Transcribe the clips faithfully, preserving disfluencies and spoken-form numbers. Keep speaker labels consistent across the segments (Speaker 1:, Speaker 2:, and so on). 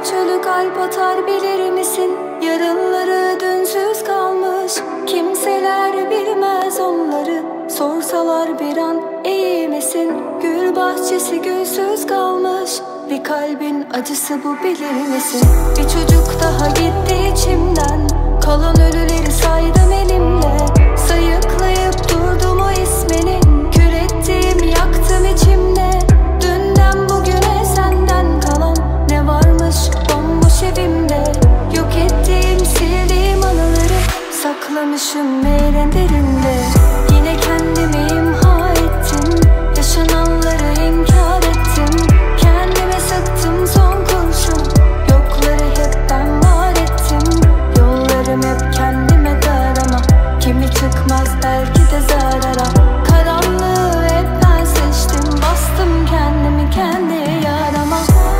Speaker 1: çölü kalp atar bilir misin? Yarınları dünsüz kalmış, kimseler bilmez onları. Sorsalar bir an iyi misin? Gül bahçesi gülsüz kalmış, bir kalbin acısı bu bilir misin? Bir çocuk daha gitti içimden, kalan ölüleri saydım elimle. Sayıklayıp durdum o ismini, kül ettim yaktım içimde. Dünden bugüne senden kalan ne varmış bomboş evimde? Yok ettiğim sildiğim anıları saklamışım en derinde. Yine kendimi imha ettim, yaşananları inkar ettim. Kendime sıktım son kurşun, yokları hep ben var ettim. Yollarım hep kendime dar ama kimi çıkmaz belki de zarara. Karanlığı hep ben seçtim, bastım kendimi kendi yarama.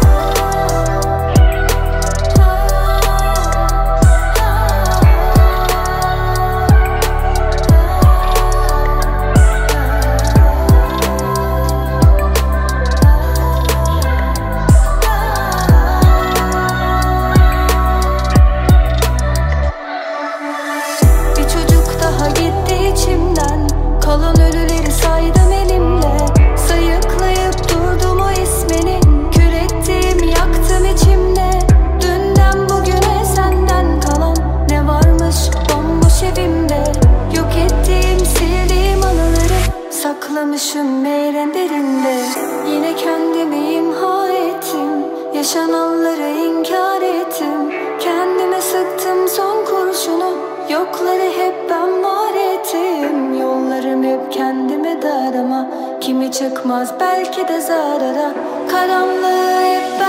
Speaker 1: Bir çocuk daha gitti içimden, kalan ölüleri saydım elimle. Sayıklayıp durdum o ismini, kül ettim yaktım içimde. Dünden bugüne senden kalan ne varmış bomboş evimde? Yok ettiğim sildiğim anıları saklamışım en derinde. Yine kendimi imha ettim, yaşananları inkar ettim. Kendime sıktım son kurşunu, yokları hep ben var ettim. Yollarım hep kendime dar ama kimi çıkmaz belki de zarara. Karanlığı hep